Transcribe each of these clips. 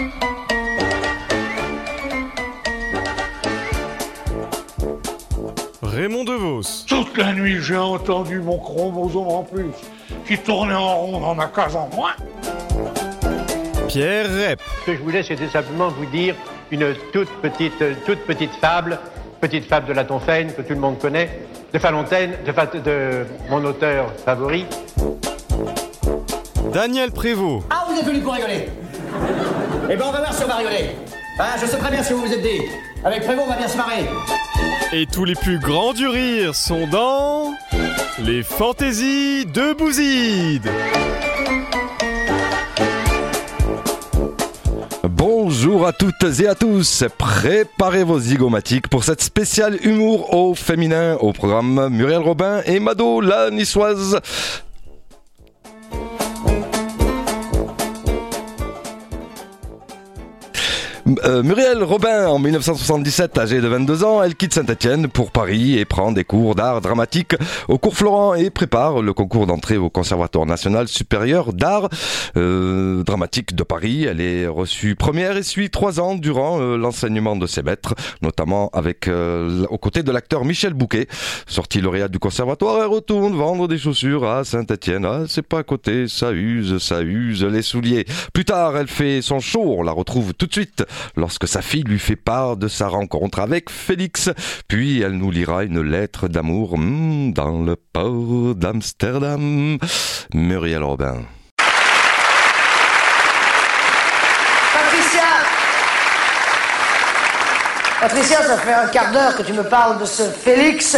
Raymond Devos. Toute la nuit, j'ai entendu mon chromosome en plus, qui tournait en rond dans ma case en moins. Pierre Rep. Ce que je voulais, c'était simplement vous dire une toute petite fable de La Tonfaine, que tout le monde connaît, de Falontaine, de mon auteur favori. Daniel Prévost. Ah, vous êtes venu pour rigoler. Eh ben, on va voir si on va rigoler. Ah, je sais très bien ce que vous vous êtes dit. Avec Prévost, on va bien se marrer. Et tous les plus grands du rire sont dans... les fantaisies de Bouzide. Bonjour à toutes et à tous, préparez vos zygomatiques pour cette spéciale humour au féminin au programme Muriel Robin et Mado la niçoise. Muriel Robin, en 1977, âgée de 22 ans, elle quitte Saint-Étienne pour Paris et prend des cours d'art dramatique au cours Florent et prépare le concours d'entrée au Conservatoire national supérieur d'art dramatique de Paris. Elle est reçue première et suit 3 ans durant l'enseignement de ses maîtres, notamment avec aux côtés de l'acteur Michel Bouquet. Sortie lauréate du Conservatoire, elle retourne vendre des chaussures à Saint-Étienne. Ah, c'est pas à côté, ça use les souliers. Plus tard, elle fait son show, on la retrouve tout de suite lorsque sa fille lui fait part de sa rencontre avec Félix. Puis elle nous lira une lettre d'amour dans le port d'Amsterdam. Muriel Robin. Patricia, ça fait un quart d'heure que tu me parles de ce Félix.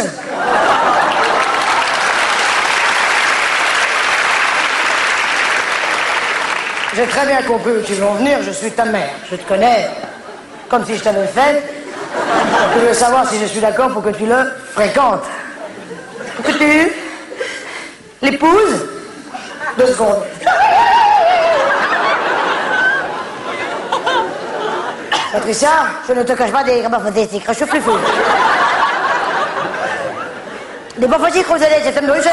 J'ai très bien compris où tu veux en venir, je suis ta mère. Je te connais comme si je t'avais fait. Tu veux savoir si je suis d'accord pour que tu le fréquentes. Pour que tu l'épouses. 2 secondes. Patricia, je ne te cache pas des morphothétiques. Je suis fou. Des morphothétiques, vous allez, c'est un bruit.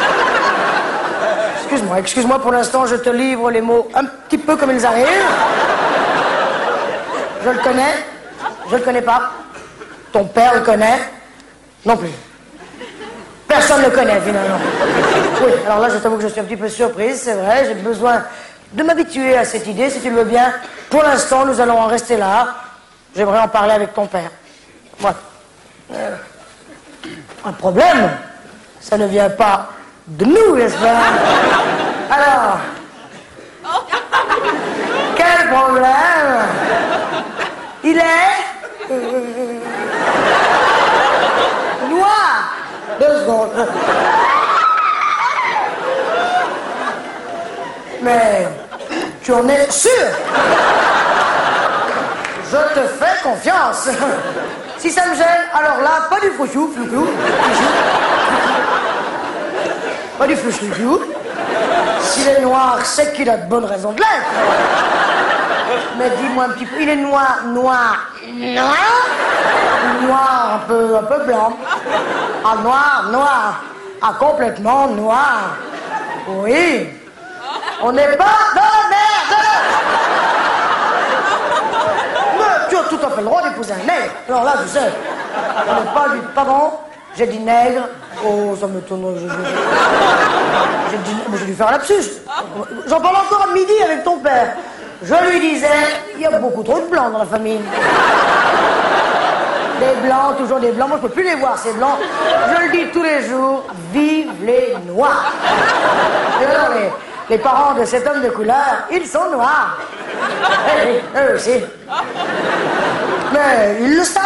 Excuse-moi, pour l'instant, je te livre les mots un petit peu comme ils arrivent. Je le connais pas. Ton père le connaît, non plus. Personne ne le connaît, finalement. Oui, alors là, je t'avoue que je suis un petit peu surprise, c'est vrai, j'ai besoin de m'habituer à cette idée, si tu le veux bien. Pour l'instant, nous allons en rester là. J'aimerais en parler avec ton père. Voilà. Un problème, ça ne vient pas de nous, n'est-ce pas? Alors, quel problème? Il est noir. 2 secondes. Mais tu en es sûr? Je te fais confiance. Si ça me gêne, alors là, pas du fouchou, pas du flouchou. S'il est noir, c'est qu'il a de bonnes raisons de l'être. Mais dis-moi un petit peu, il est noir, un peu blanc. Ah, noir. Ah, complètement noir. Oui. On n'est pas dans la merde. Mais tu as tout à fait le droit d'épouser un nègre. Alors là, tu sais, on n'est pas du... Pardon, j'ai dit nègre. Oh, ça me tourne... J'ai dû faire un lapsus. J'en parle encore à midi avec ton père. Je lui disais, il y a beaucoup trop de blancs dans la famille. Des blancs, toujours des blancs. Moi, je peux plus les voir, ces blancs. Je le dis tous les jours, vive les noirs. Et alors, les parents de cet homme de couleur, ils sont noirs. Oui, eux aussi. Mais ils le savent.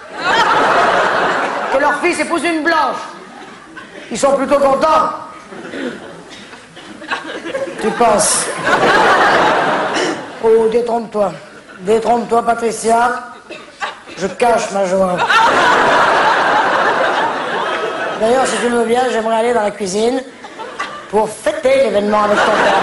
Que leur fils épouse une blanche. Ils sont plutôt contents. Tu penses? Oh, détrompe-toi. Détrompe-toi, Patricia. Je cache ma joie. D'ailleurs, si tu le veux bien, j'aimerais aller dans la cuisine pour fêter l'événement avec ton père.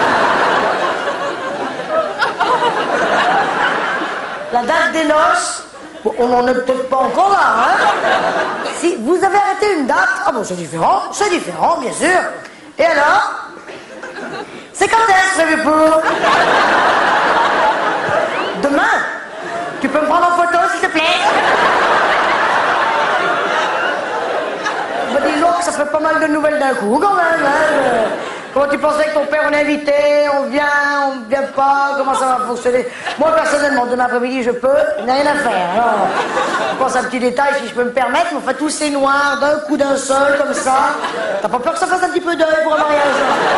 La date des noces, bon, on n'en est peut-être pas encore là, hein? Si vous avez arrêté une date, ah bon, c'est différent, bien sûr. Et alors? C'est quand est-ce prévu pour? Demain? de nouvelles d'un coup, quand même, hein. Comment tu pensais que ton père, on est invité, on vient pas, comment ça va fonctionner? Moi, personnellement, demain après-midi, je peux, il n'y a rien à faire. Alors, je pense à un petit détail, si je peux me permettre, mais enfin, tous ces noirs, d'un coup d'un seul, comme ça. T'as pas peur que ça fasse un petit peu d'œil pour un mariage?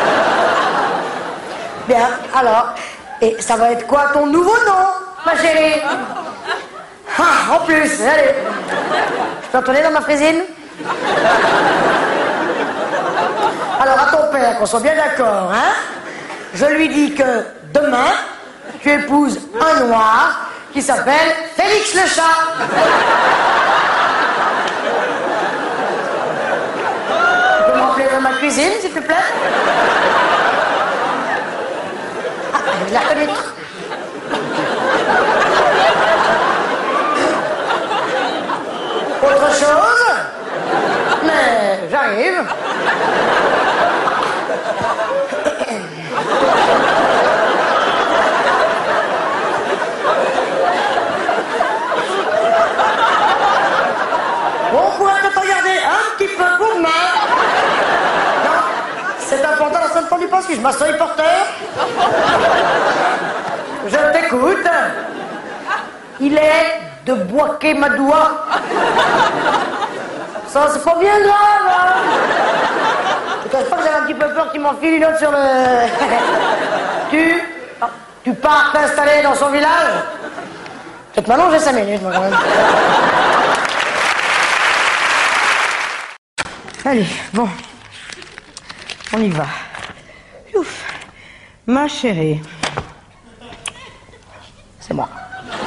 Bien, alors, et ça va être quoi ton nouveau nom, ma chérie? Ah, en plus, allez. Je peux retourner dans ma frésine? Alors, à ton père, qu'on soit bien d'accord, hein? Je lui dis que demain, tu épouses un noir qui s'appelle Félix le chat. Tu peux m'appeler dans ma cuisine, s'il te plaît? Ah, je la reconnais. Autre chose? Mais j'arrive. On pourrait peut-être regarder un petit peu pour moi. Non, c'est important dans ce temps du passage. Je m'assois porteur. Je t'écoute. Il est de Boaké-Madoua. Ça, c'est pas bien grave, hein. Je cache pas que j'avais un petit peu peur qu'il m'enfile une autre sur le... Tu pars t'installer dans son village? Peut-être maintenant j'ai 5 minutes, moi, quand même. Allez, bon. On y va. Ouf. Ma chérie. C'est moi.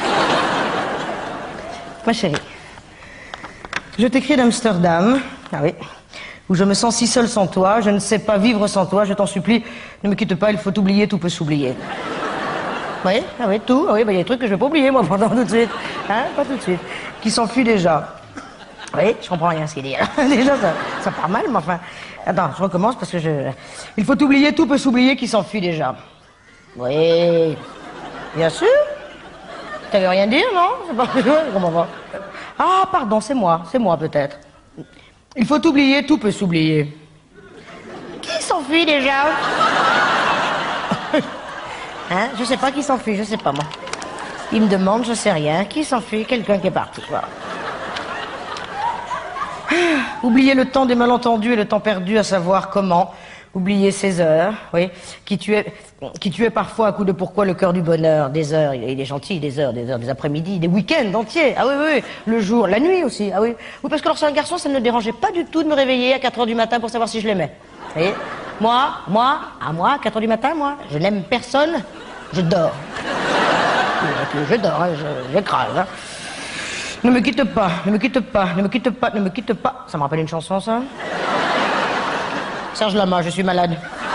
Ma chérie. Je t'écris d'Amsterdam. Ah oui. Où je me sens si seule sans toi, je ne sais pas vivre sans toi, je t'en supplie, ne me quitte pas, il faut oublier, tout peut s'oublier. Oui, ah oui, tout, ah oui, bah, y a des trucs que je vais pas oublier, moi, pendant tout de suite. Hein, pas tout de suite. Qui s'enfuit déjà. Oui, je comprends rien à ce qu'il dit. Déjà, ça part mal, mais enfin... Attends, je recommence parce que je... Il faut oublier, tout peut s'oublier, qui s'enfuit déjà. Oui, bien sûr. T'avais rien dire, non? C'est pas... Je comprends pas. Ah, pardon, c'est moi peut-être. Il faut oublier, tout peut s'oublier. Qui s'enfuit déjà? Hein? Je sais pas qui s'enfuit, je sais pas moi. Il me demande, je sais rien. Qui s'enfuit? Quelqu'un qui est parti. Voilà. Oublier le temps des malentendus et le temps perdu à savoir comment. Oublier ces heures, oui, qui tuait parfois à coup de pourquoi le cœur du bonheur, des heures, il est gentil, des heures, des après-midi, des week-ends entiers, ah oui, oui, le jour, la nuit aussi, ah oui. Oui, parce que lorsque un garçon, ça ne me dérangeait pas du tout de me réveiller à 4h du matin pour savoir si je l'aimais. Vous voyez? Moi, à 4h du matin, moi, je n'aime personne, je dors. Je dors, hein, j'écrase, hein. Ne me quitte pas, ne me quitte pas, ne me quitte pas, ne me quitte pas. Ça me rappelle une chanson, ça? Serge Lama, je suis malade.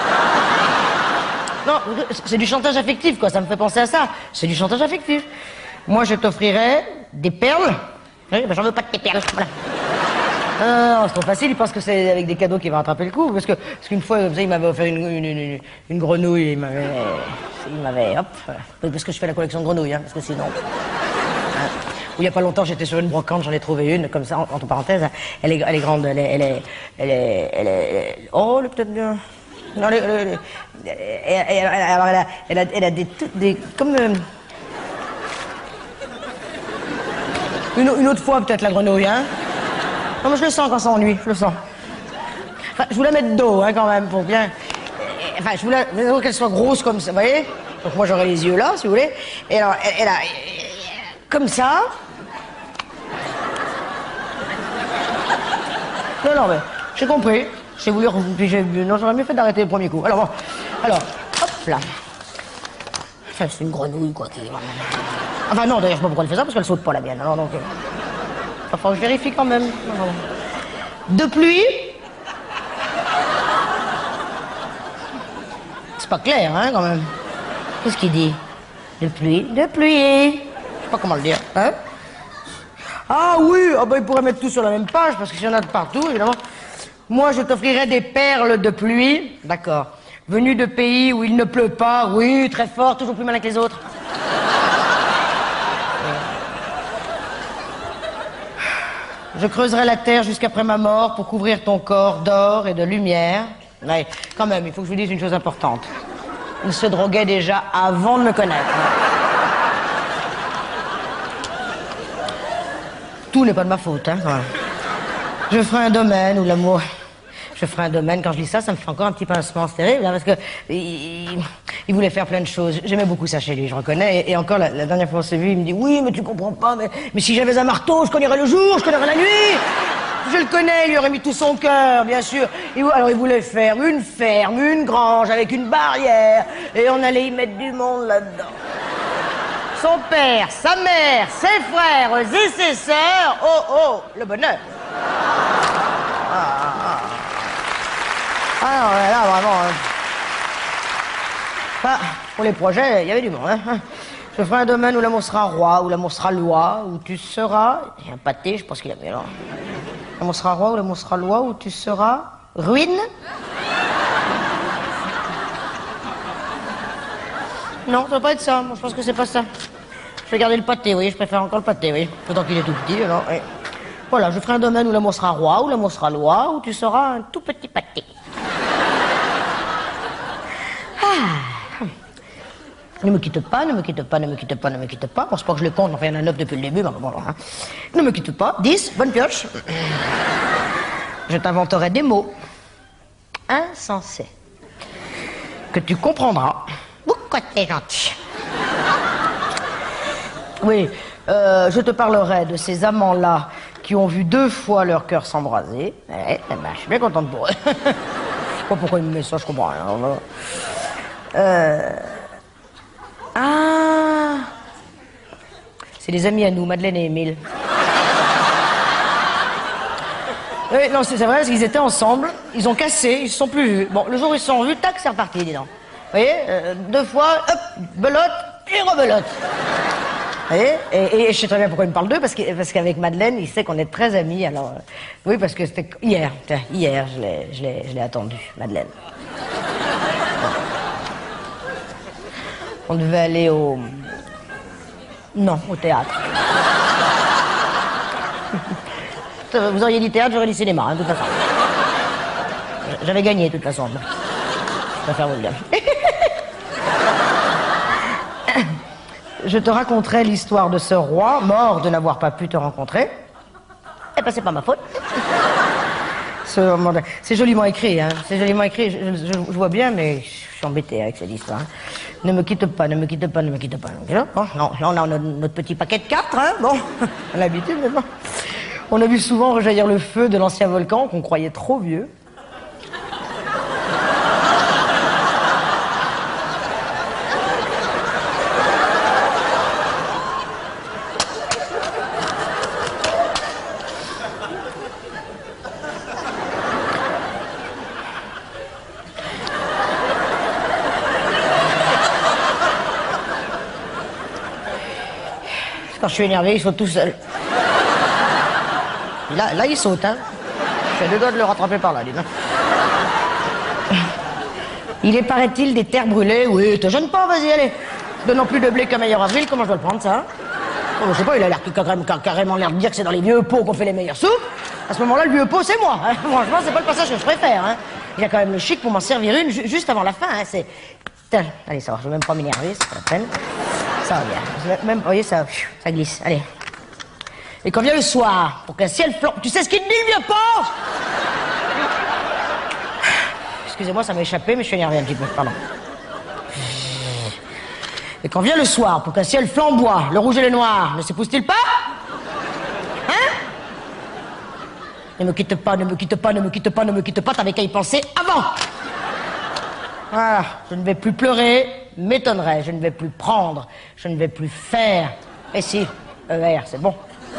Non, c'est du chantage affectif, quoi. Ça me fait penser à ça. C'est du chantage affectif. Moi, je t'offrirais des perles. Oui, ben, j'en veux pas de tes perles. Voilà. Non, c'est trop facile. Il pense que c'est avec des cadeaux qu'il va rattraper le coup. Parce qu'une fois, comme ça, il m'avait offert une grenouille. Il m'avait... Hop. Parce que je fais la collection de grenouilles, hein. Parce que sinon... Hein. Il y a pas longtemps, j'étais sur une brocante, j'en ai trouvé une, comme ça, entre parenthèses. Elle est grande, elle est... Oh, elle est peut-être bien... Non, elle a des... Comme... Une autre fois, peut-être, la grenouille, hein. Non, mais je le sens quand ça ennuie, je le sens. Enfin, je voulais mettre d'eau, hein, quand même, pour bien... Enfin, je voulais qu'elle soit grosse comme ça, vous voyez. Donc moi, j'aurais les yeux là, si vous voulez. Et alors, elle a... Comme ça. Non, mais j'ai compris. J'ai voulu... Non, j'aurais mieux fait d'arrêter le premier coup. Alors, bon. Alors, hop là. Enfin, c'est une grenouille, quoi. Enfin, non, d'ailleurs, je sais pas pourquoi elle fait ça, parce qu'elle saute pas, la mienne. Alors, donc... Enfin, je vérifie quand même. De pluie. C'est pas clair, hein, quand même. Qu'est-ce qu'il dit? De pluie. De pluie. Je sais pas comment le dire, hein? Ah oui, ah bah, il pourrait mettre tout sur la même page, parce qu'il y en a de partout, évidemment. Moi, je t'offrirais des perles de pluie. D'accord. Venues de pays où il ne pleut pas. Oui, très fort, toujours plus malin que les autres. je creuserai la terre jusqu'après ma mort pour couvrir ton corps d'or et de lumière. Ouais, quand même, il faut que je vous dise une chose importante. Il se droguait déjà avant de me connaître. Tout n'est pas de ma faute, hein, quand même. Je ferai un domaine où l'amour... Je ferai un domaine, quand je lis ça, ça me fait encore un petit pincement, c'est terrible, hein, parce que il voulait faire plein de choses. J'aimais beaucoup ça chez lui, je reconnais. Et encore, la dernière fois on s'est vu, il me dit, oui, mais tu comprends pas, mais si j'avais un marteau, je connaîrais le jour, je connaîrais la nuit. Je le connais, il lui aurait mis tout son cœur, bien sûr. Alors il voulait faire une ferme, une grange, avec une barrière, et on allait y mettre du monde là-dedans. Son père, sa mère, ses frères et ses sœurs, oh, le bonheur. Ah non, là, vraiment... Enfin, pour les projets, il y avait du monde. Hein. Je ferai un domaine où l'amour sera roi, où l'amour sera loi, où tu seras... Il y a un pâté, je pense qu'il a mis là. L'amour sera roi, où l'amour sera loi, où tu seras... ruine. Non, ça va pas être ça. Moi, je pense que c'est pas ça. Je vais garder le pâté, oui. Je préfère encore le pâté, oui. Autant qu'il est tout petit, alors... Oui. Voilà, je ferai un domaine où l'amour sera roi, où l'amour sera loi, où tu seras un tout petit pâté. Ne me quitte pas, ne me quitte pas, ne me quitte pas, ne me quitte pas. Bon, c'est pas que je le compte, enfin, il y en a 9 depuis le début, mais bon, hein. Ne me quitte pas. 10, bonne pioche. Je t'inventerai des mots insensés que tu comprendras. Pourquoi t'es gentil? Oui, je te parlerai de ces amants-là qui ont vu 2 fois leur cœur s'embraser. Ouais, je suis bien contente pour eux. Je sais pas pourquoi ils me mettent ça, je comprends rien. Ah, c'est des amis à nous, Madeleine et Émile. Oui, non, c'est vrai, parce qu'ils étaient ensemble, ils ont cassé, ils se sont plus vus. Bon, le jour où ils se sont vus, tac, c'est reparti, dis donc. Vous voyez, 2 fois, hop, belote, et rebelote. Vous voyez, et je sais très bien pourquoi il me parle d'eux, parce qu'avec Madeleine, il sait qu'on est très amis, alors... oui, parce que c'était hier, je l'ai attendu, Madeleine. On devait aller au... Non, au théâtre. Vous auriez dit théâtre, j'aurais dit cinéma, hein, de toute façon. J'avais gagné, de toute façon. Je préfère vous le dire. Je te raconterai l'histoire de ce roi, mort de n'avoir pas pu te rencontrer. Eh ben, c'est pas ma faute. C'est joliment écrit, hein. C'est joliment écrit, je vois bien, mais je suis embêté avec cette histoire. Hein. Ne me quitte pas, ne me quitte pas, ne me quitte pas. Bon, non, là, on a notre petit paquet de 4, hein. Bon, on a l'habitude, mais bon. On a vu souvent rejaillir le feu de l'ancien volcan qu'on croyait trop vieux. Quand je suis énervé, ils sautent tout seuls. Là, il saute, hein. Je suis à 2 doigts de le rattraper par là, dis donc. Il est, paraît-il, des terres brûlées. Oui, te gêne pas, vas-y, allez. Donnant plus de blé qu'un meilleur avril, comment je dois le prendre, ça? Oh, je sais pas, il a l'air carrément l'air de dire que c'est dans les vieux pots qu'on fait les meilleures soupes. À ce moment-là, le vieux pot, c'est moi. Hein. Franchement, c'est pas le passage que je préfère, hein. Il a quand même le chic pour m'en servir une juste avant la fin, hein. C'est... Tiens, allez, ça va, je vais même pas m'énerver, c'est pas la peine. Ça va bien. Même, vous voyez, ça glisse. Allez. Et quand vient le soir, pour qu'un ciel flambe... Tu sais ce qu'il te dit, le vieux pot? Excusez-moi, ça m'a échappé, mais je suis énervé un petit peu. Pardon. Et quand vient le soir, pour qu'un ciel flamboie, le rouge et le noir, ne s'épouse-t-il pas? Hein? Ne me quitte pas, ne me quitte pas, ne me quitte pas, ne me quitte pas, t'avais qu'à y penser avant. Voilà, je ne vais plus pleurer, m'étonnerait, je ne vais plus prendre, je ne vais plus faire. Et si, ER, c'est bon.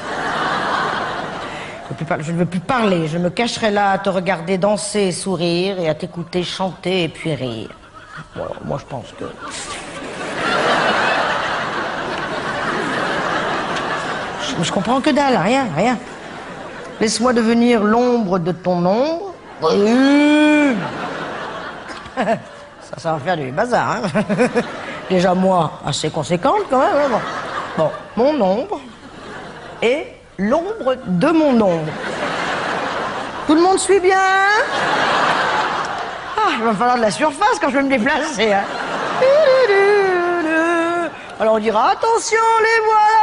Je ne veux plus parler, je me cacherai là à te regarder danser, sourire, et à t'écouter chanter et puis rire. Bon, alors, moi je pense que... Je comprends que dalle, rien. Laisse-moi devenir l'ombre de ton ombre. Oui. Ça va faire du bazar, hein. Déjà moi, assez conséquente quand même. Hein, bon, mon ombre et l'ombre de mon ombre. Tout le monde suit bien? Ah, il va falloir de la surface quand je vais me déplacer. Hein. Alors on dira, attention, les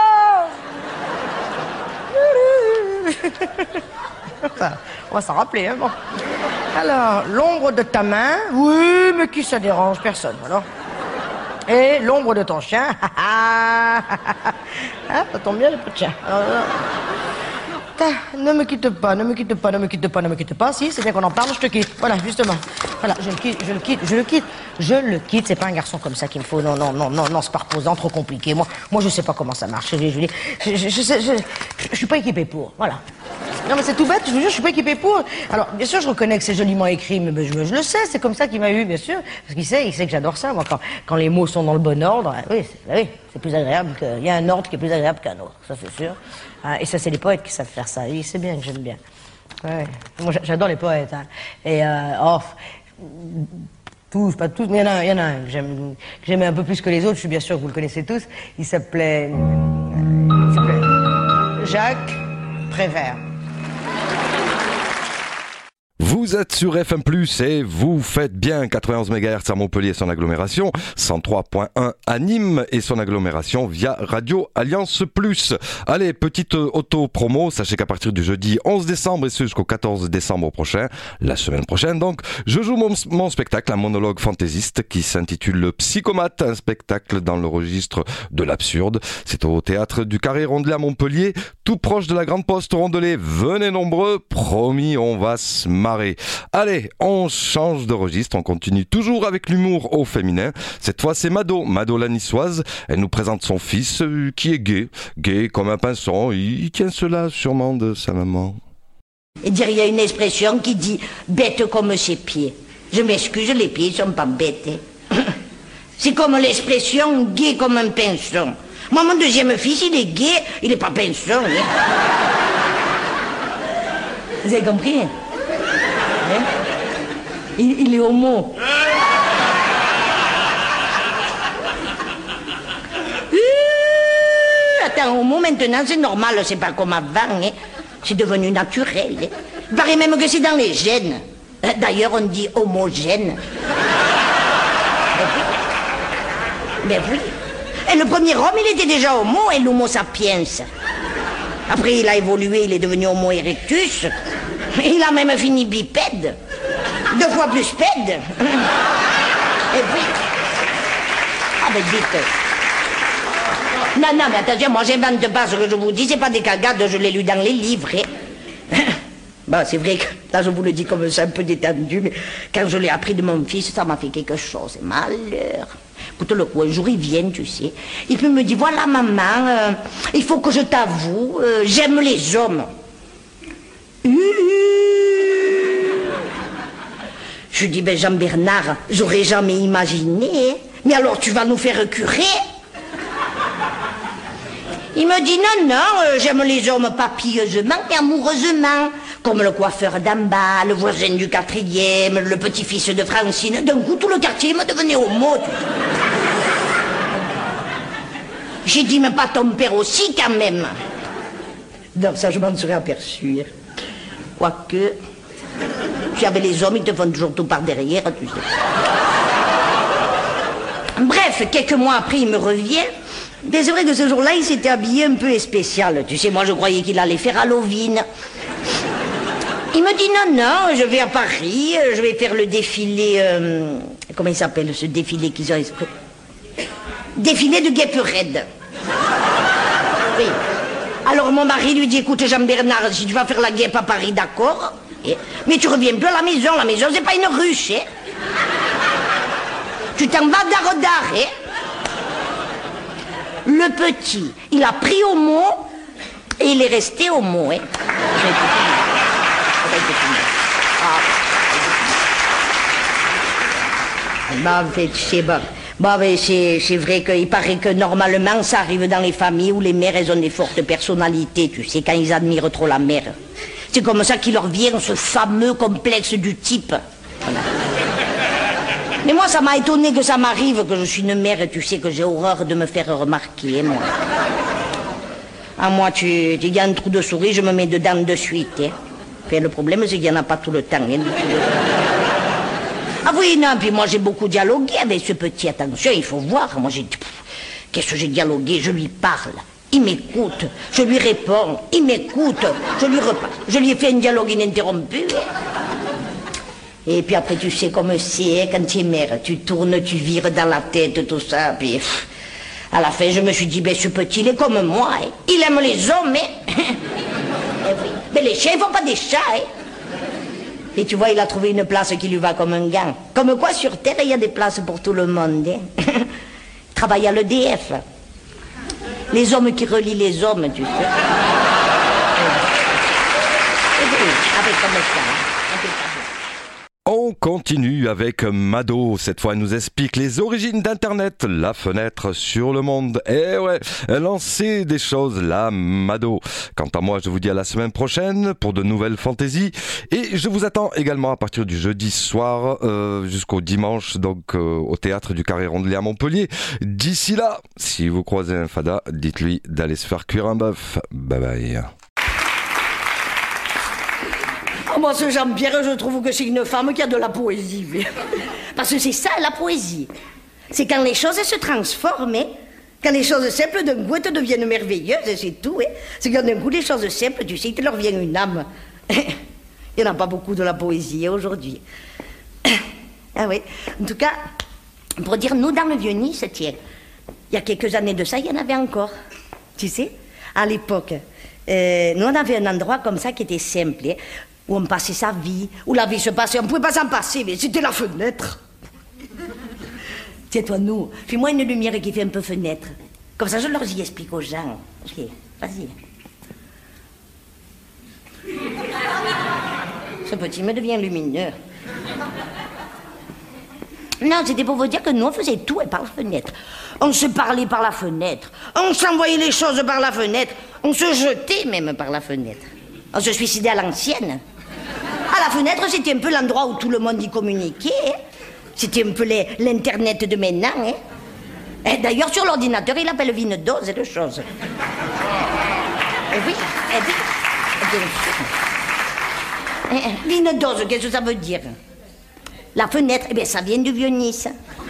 voilà. On va s'en rappeler, hein, bon. Alors, l'ombre de ta main, oui, mais qui ça dérange? Personne, alors. Et l'ombre de ton chien, ah, ça tombe bien, le petit chien. Alors, ne me quitte pas, ne me quitte pas, ne me quitte pas, ne me quitte pas. Si, c'est bien qu'on en parle, je te quitte. Voilà, justement. Voilà, je le quitte, je le quitte, je le quitte. Je le quitte, c'est pas un garçon comme ça qu'il me faut. Non, non, non, non, non, c'est pas reposant, trop compliqué. Moi, je sais pas comment ça marche. Je suis pas équipé pour, voilà. Non, mais c'est tout bête, je vous jure, je suis pas équipé pour. Alors, bien sûr, je reconnais que c'est joliment écrit, mais je le sais, c'est comme ça qu'il m'a eu, bien sûr. Parce qu'il sait que j'adore ça, moi, quand les mots sont dans le bon ordre. Oui, c'est plus agréable il y a un ordre qui est plus agréable qu'un autre, ça c'est sûr. Et ça, c'est les poètes qui savent faire ça. Et c'est bien que j'aime bien. Ouais. Moi, j'adore les poètes. Hein. Et, tous, pas tous, mais il y en a un que j'aimais un peu plus que les autres, je suis bien sûr que vous le connaissez tous. Il s'appelait Jacques Prévert. Vous êtes sur FM+, et vous faites bien 91 MHz à Montpellier et son agglomération, 103.1 à Nîmes et son agglomération via Radio Alliance Plus. Allez, petite auto-promo, sachez qu'à partir du jeudi 11 décembre et jusqu'au 14 décembre prochain, la semaine prochaine donc, je joue mon spectacle, un monologue fantaisiste qui s'intitule Psychomate, un spectacle dans le registre de l'absurde. C'est au théâtre du Carré Rondelet à Montpellier, tout proche de la Grande Poste Rondelet. Venez nombreux, promis, on va se marrer. Allez, on change de registre, on continue toujours avec l'humour au féminin. Cette fois, c'est Mado la niçoise. Elle nous présente son fils qui est gay comme un pinson. Il tient cela sûrement de sa maman. Et dire, il y a une expression qui dit bête comme ses pieds. Je m'excuse, les pieds ne sont pas bêtes. C'est comme l'expression gay comme un pinson. Moi, mon deuxième fils, il est gay, il n'est pas pinson. Hein. Vous avez compris? Hein? Il est homo. Attends, homo maintenant c'est normal, c'est pas comme avant, hein? C'est devenu naturel. Hein? Il paraît même que c'est dans les gènes. D'ailleurs on dit homogène. Ben oui. Et le premier homme il était déjà homo et l'homo sapiens. Après il a évolué, il est devenu homo erectus. Il a même fini bipède. 2 fois plus pède. Et puis... Ah ben dites... Non, mais attention, moi j'invente pas ce que je vous dis, c'est pas des cagades, je l'ai lu dans les livres. Hein. Bon, c'est vrai que, là je vous le dis comme ça, un peu détendu, mais quand je l'ai appris de mon fils, ça m'a fait quelque chose, malheur. Écoute, le coup, un jour il vient, tu sais, et puis il me dit, voilà maman, il faut que je t'avoue, j'aime les hommes. Je dis, ben Jean-Bernard, j'aurais jamais imaginé. Mais alors tu vas nous faire curer? Il me dit, non, j'aime les hommes papilleusement et amoureusement. Comme le coiffeur d'en bas, le voisin du 4e, le petit-fils de Francine. D'un coup, tout le quartier me devenait homo. J'ai dit, mais pas ton père aussi, quand même. Donc ça, je m'en serais aperçu. Quoique, tu avais les hommes, ils te font toujours tout par derrière, tu sais. Bref, quelques mois après, il me revient. Mais c'est vrai que ce jour-là, il s'était habillé un peu spécial. Tu sais, moi, je croyais qu'il allait faire Halloween. Il me dit, non, je vais à Paris, je vais faire le défilé... comment il s'appelle, ce défilé qu'ils ont... Défilé de Guêpe-Raide. Oui. Alors mon mari lui dit, écoute Jean-Bernard, si tu vas faire la guêpe à Paris, d'accord, mais tu reviens plus à la maison c'est pas une ruche, hein. Tu t'en vas d'art, hein. Le petit, il a pris au mot et il est resté au mot, hein. Bah, en fait, c'est bon. Bon, mais c'est vrai qu'il paraît que normalement, ça arrive dans les familles où les mères, elles ont des fortes personnalités, tu sais, quand ils admirent trop la mère. C'est comme ça qu'il leur vient ce fameux complexe du type. Voilà. Mais moi, ça m'a étonné que ça m'arrive, que je suis une mère, et tu sais que j'ai horreur de me faire remarquer, moi. Ah, moi, il y a un trou de souris, je me mets dedans de suite. Hein. Puis le problème, c'est qu'il n'y en a pas tout le temps. Hein, ah oui, non, puis moi, j'ai beaucoup dialogué avec ce petit. Attention, il faut voir. Moi, qu'est-ce que j'ai dialogué? Je lui parle. Il m'écoute, je lui réponds, il m'écoute, je lui reparle. Je lui ai fait un dialogue ininterrompu. Et puis après, tu sais comme c'est, quand tu es mère, tu tournes, tu vires dans la tête, tout ça. Puis à la fin, je me suis dit, ben ce petit, il est comme moi. Hein. Il aime les hommes, hein. Et oui. Mais les chiens, ils font pas des chats. Hein. Et tu vois, il a trouvé une place qui lui va comme un gant. Comme quoi, sur Terre, il y a des places pour tout le monde. Hein. Il travaille à l'EDF. Les hommes qui relient les hommes, tu sais. Avec comme ça. On continue avec Mado. Cette fois, elle nous explique les origines d'Internet, la fenêtre sur le monde. Eh ouais, elle en sait des choses, la Mado. Quant à moi, je vous dis à la semaine prochaine pour de nouvelles fantaisies. Et je vous attends également à partir du jeudi soir jusqu'au dimanche, donc au théâtre du Carré Rondelet à Montpellier. D'ici là, si vous croisez un fada, dites-lui d'aller se faire cuire un bœuf. Bye bye. Moi, ce Jean-Pierre, je trouve que c'est une femme qui a de la poésie. Parce que c'est ça, la poésie. C'est quand les choses se transforment, hein. Quand les choses simples d'un coup te deviennent merveilleuses, c'est tout. Hein. C'est quand d'un coup les choses simples, tu sais, il te leur vient une âme. Il n'y en a pas beaucoup de la poésie aujourd'hui. Ah oui, en tout cas, pour dire, nous, dans le Vieux-Nice, tiens, il y a quelques années de ça, il y en avait encore. Tu sais, à l'époque, nous, on avait un endroit comme ça qui était simple, hein, où on passait sa vie, où la vie se passait. On ne pouvait pas s'en passer, mais c'était la fenêtre. Tiens-toi, nous, fais-moi une lumière qui fait un peu fenêtre. Comme ça, je leur y explique aux gens. Ok, vas-y. Ce petit me devient lumineux. Non, c'était pour vous dire que nous, on faisait tout par la fenêtre. On se parlait par la fenêtre. On s'envoyait les choses par la fenêtre. On se jetait même par la fenêtre. On se suicidait à l'ancienne. À la fenêtre, c'était un peu l'endroit où tout le monde y communiquait. Hein. C'était un peu l'Internet de maintenant. Hein. Et d'ailleurs, sur l'ordinateur, il appelle Windows et de choses. Et oui, bien sûr. Windows, qu'est-ce que ça veut dire? La fenêtre, eh bien, ça vient du Vieux-Nice.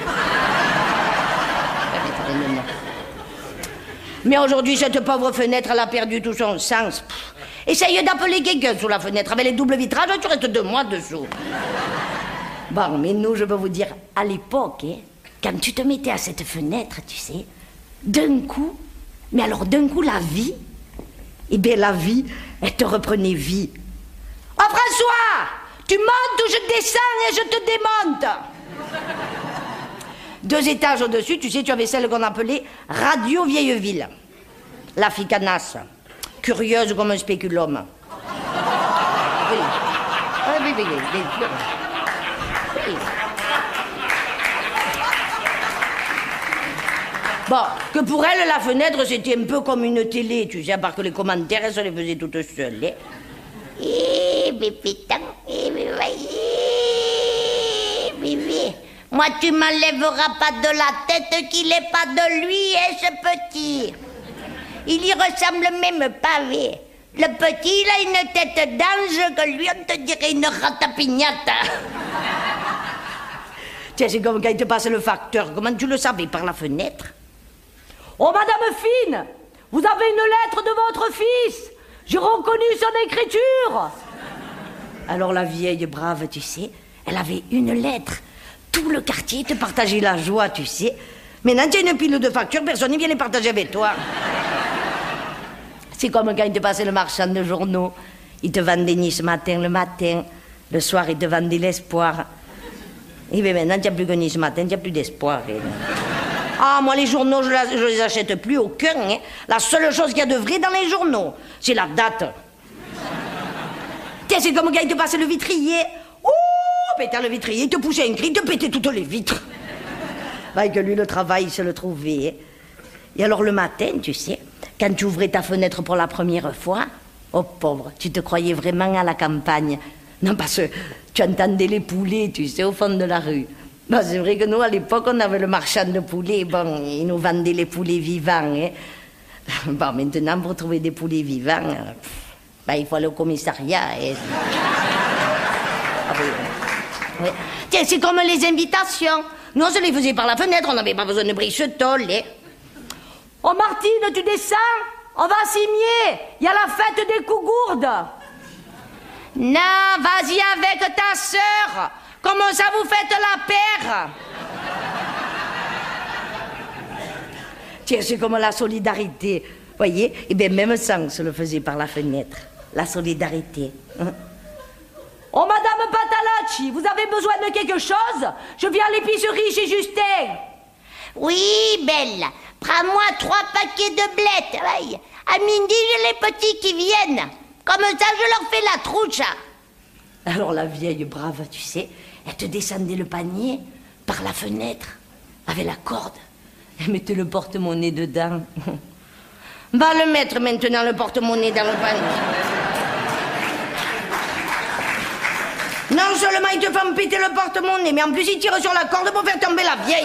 Mais aujourd'hui, cette pauvre fenêtre, elle a perdu tout son sens. Essaye d'appeler quelqu'un sous la fenêtre. Avec les doubles vitrages, tu restes 2 mois dessous. Bon, mais nous, je peux vous dire, à l'époque, hein, quand tu te mettais à cette fenêtre, tu sais, d'un coup, mais alors d'un coup, la vie, eh bien, la vie, elle te reprenait vie. Oh, François, tu montes ou je descends et je te démonte. 2 étages au-dessus, tu sais, tu avais celle qu'on appelait Radio Vieilleville. La fille canasse. Curieuse comme un spéculum. Oui. Oui, bien sûr. Oui. Bon, que pour elle, la fenêtre, c'était un peu comme une télé, tu sais, à part que les commentaires, elle se les faisait toutes seules. Hein. Bébé, moi, tu m'enlèveras pas de la tête qu'il est pas de lui, hein, ce petit. Il y ressemble même pas, oui. Le petit, il a une tête d'ange que lui, on te dirait une ratapignata. Tiens, c'est comme quand il te passe le facteur. Comment tu le savais? Par la fenêtre? Oh, Madame Fine, vous avez une lettre de votre fils. J'ai reconnu son écriture. Alors la vieille brave, tu sais, elle avait une lettre. Tout le quartier te partageait la joie, tu sais. Maintenant, tu as une pile de factures, personne ne vient les partager avec toi. C'est comme quand il te passait le marchand de journaux. Il te vendait Nice matin le matin. Le soir, il te vendait l'espoir. Et bien maintenant, tu n'as plus que Nice matin, tu n'as plus d'espoir. Ah, moi, les journaux, je les achète plus, aucun. Hein. La seule chose qu'il y a de vrai dans les journaux, c'est la date. Tiens, c'est comme quand il te passait le vitrier. Ouh, pétard le vitrier, il te poussait un cri, il te pétait toutes les vitres. Bah, que lui, le travail, il se le trouvait. Hein. Et alors, le matin, tu sais, quand tu ouvrais ta fenêtre pour la première fois, oh pauvre, tu te croyais vraiment à la campagne. Non, parce que tu entendais les poulets, tu sais, au fond de la rue. Bah, c'est vrai que nous, à l'époque, on avait le marchand de poulets. Bon, il nous vendait les poulets vivants. Hein. Bon, maintenant, pour trouver des poulets vivants, il faut aller au commissariat. Et... Ah, oui. Tiens, c'est comme les invitations. Nous, on se les faisait par la fenêtre, on n'avait pas besoin de brichetol. Oh, Martine, tu descends? On va à Cimier. Il y a la fête des Cougourdes. Non, vas-y avec ta sœur. Comment ça vous faites la paire? Tiens, c'est comme la solidarité. Voyez? Eh bien, même ça, on se le faisait par la fenêtre. La solidarité. Hein? Oh, Madame Patalacci, vous avez besoin de quelque chose? Je viens à l'épicerie chez Justin. Oui, belle. Prends-moi 3 paquets de blettes. Ouais. À midi, j'ai les petits qui viennent. Comme ça, je leur fais la trouche. Alors la vieille brave, tu sais, elle te descendait le panier par la fenêtre avec la corde. Elle mettait le porte-monnaie dedans. Va le mettre maintenant, le porte-monnaie dans le panier. Non seulement ils te font péter le porte-monnaie, mais en plus ils tirent sur la corde pour faire tomber la vieille.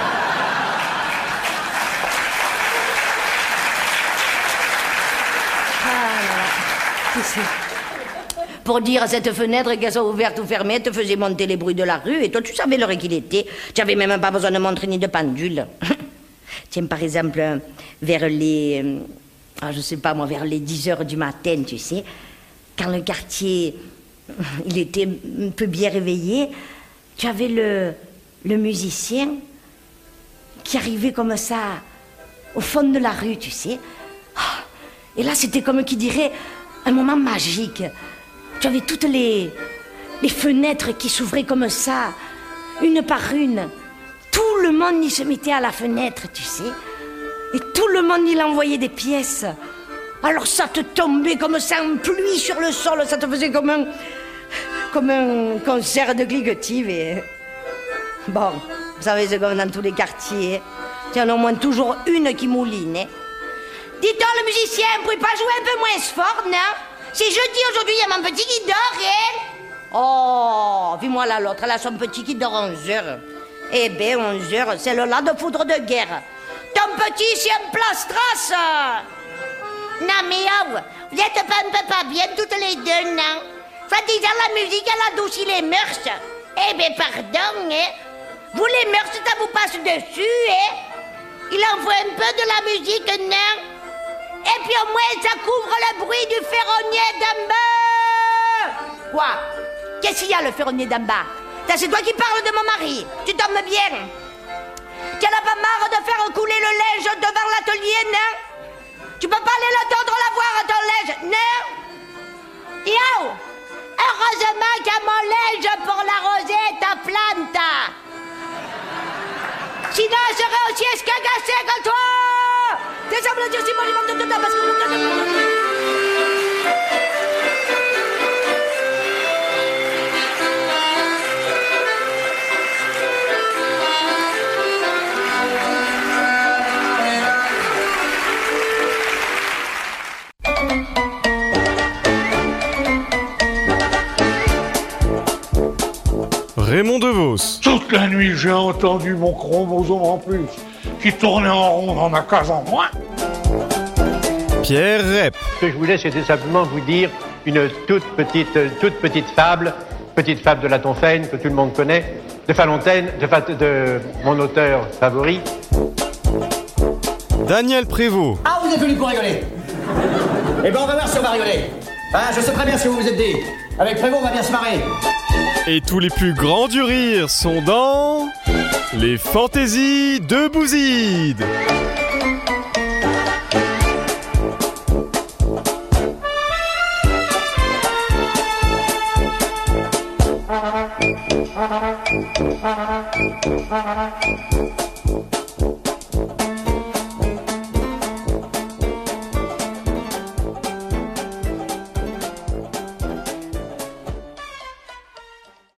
Tu sais, pour dire à cette fenêtre qu'elle soit ouverte ou fermée, elle te faisait monter les bruits de la rue, et toi tu savais l'heure qu'il était. Tu n'avais même pas besoin de montre ni de pendule. Tiens, par exemple, vers les... je sais pas moi, vers les 10h du matin, tu sais, quand le quartier... il était un peu bien réveillé, tu avais le musicien qui arrivait comme ça au fond de la rue, tu sais. Et là, c'était comme qui dirait un moment magique. Tu avais toutes les fenêtres qui s'ouvraient comme ça, une par une. Tout le monde y se mettait à la fenêtre, tu sais. Et tout le monde y envoyait des pièces. Alors ça te tombait comme ça en pluie sur le sol, ça te faisait comme un concert de cliquetive. Et... Bon, vous savez, c'est comme dans tous les quartiers. Il y en a au moins toujours une qui mouline. Dis-donc, le musicien, vous pouvez pas jouer un peu moins fort, non? C'est jeudi aujourd'hui, il y a mon petit qui dort, hein? Oh, vis-moi là, l'autre, elle a son petit qui dort 11h. Eh bien, 11h, c'est le là de foudre de guerre. Ton petit, c'est un plastras. Non, mais vous êtes pas un peu pas bien toutes les deux, non? Soi-disant, la musique, elle adoucit les mœurs. Eh bien, pardon, hein? Vous, les mœurs, ça vous passe dessus, hein? Il en faut un peu de la musique, non? Et puis au moins, ça couvre le bruit du ferronnier d'en bas. Quoi? Qu'est-ce qu'il y a, le ferronnier d'en bas? C'est toi qui parles de mon mari. Tu tombes bien. Tu n'as pas marre de faire couler le linge devant l'atelier, non? Tu peux pas aller le tendre la voir, ton linge, non? Yo! Heureusement qu'il y a mon linge pour l'arroser ta plante. Sinon, elle serait aussi escagassée que toi. Désolé, Dieu, si mon limon de dedans parce que... Raymond DeVos. Toute la nuit, j'ai entendu mon chromosome en plus, qui tournait en rond dans ma case en moins. Pierre Rep. Ce que je voulais, c'était simplement vous dire une toute petite fable de La Tonfaine, que tout le monde connaît, de Falontaine, de mon auteur favori. Daniel Prévost. Ah, vous êtes venu pour rigoler. Eh ben, on va voir si on va rigoler. Ah, je sais très bien ce que vous vous êtes dit. Avec Prévost, on va bien se marrer. Et tous les plus grands du rire sont dans les fantaisies de Bouzide.